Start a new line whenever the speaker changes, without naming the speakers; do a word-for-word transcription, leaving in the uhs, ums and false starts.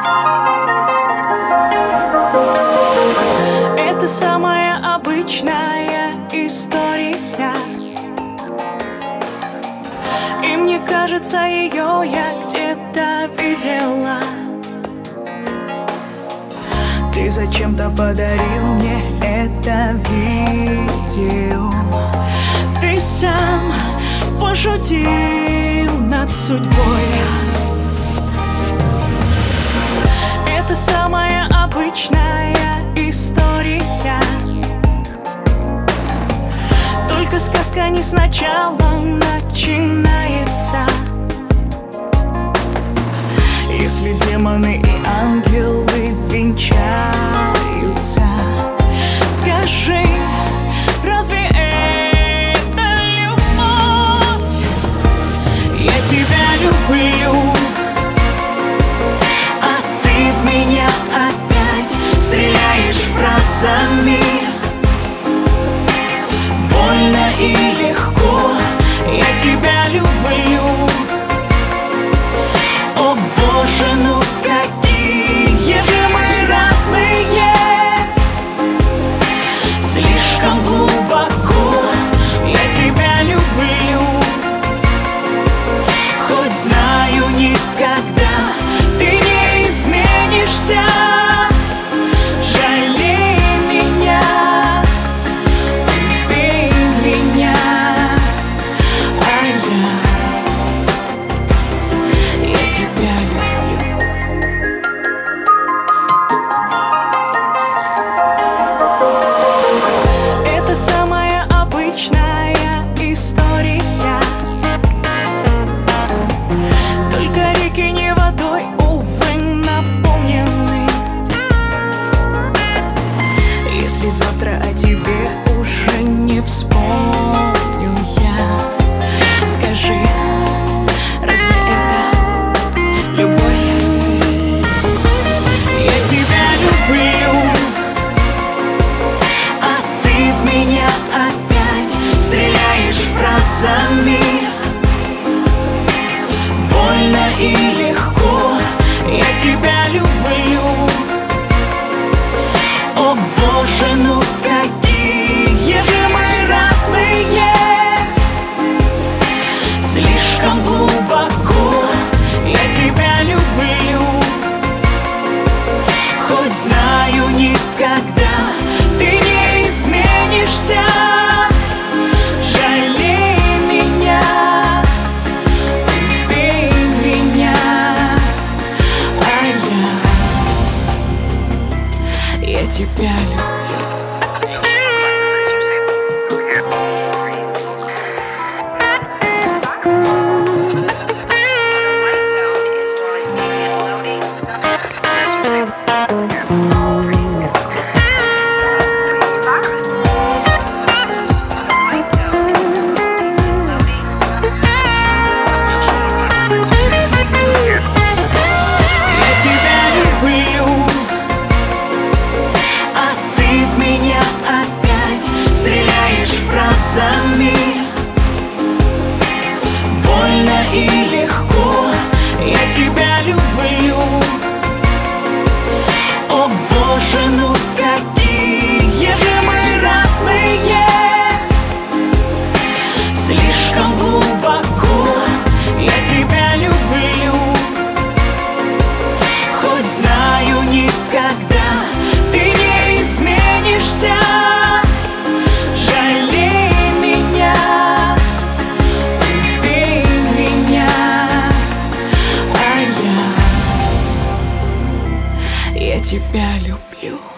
Это самая обычная история, и мне кажется, ее я где-то видела. Ты зачем-то подарил мне это видео. Ты сам пошутил над судьбой. Это самая обычная история, только сказка не сначала начинается. Если демоны и ангелы венчаются, скажи, разве это любовь? Я тебя люблю, а ты в меня опять стреляешь фразами. Больно и легко, я тебя люблю. О боже, ну какие же мы разные, слишком глубоко я тебя люблю. Хоть знаю, никогда ты не изменишься. Жалей меня, убей меня, а я, я тебя люблю. Это самая обычная история, только реки не водой, увы, наполнены. Если завтра о тебе уже не вспомню я, скажи, разве это любовь? Я тебя люблю, а ты в меня опять стреляешь фразами. Больно и легко, я тебя люблю. О боже, ну какие же мы разные, слишком глубоко я тебя люблю. Хоть знаю, никогда ты не изменишься. Жалей меня, убей меня, а я, я тебя люблю. Больно и легко, я тебя люблю. О боже, ну какие же мы разные, слишком глубоко я тебя люблю. Хоть знаю, никогда ты не изменишься. Я тебя люблю.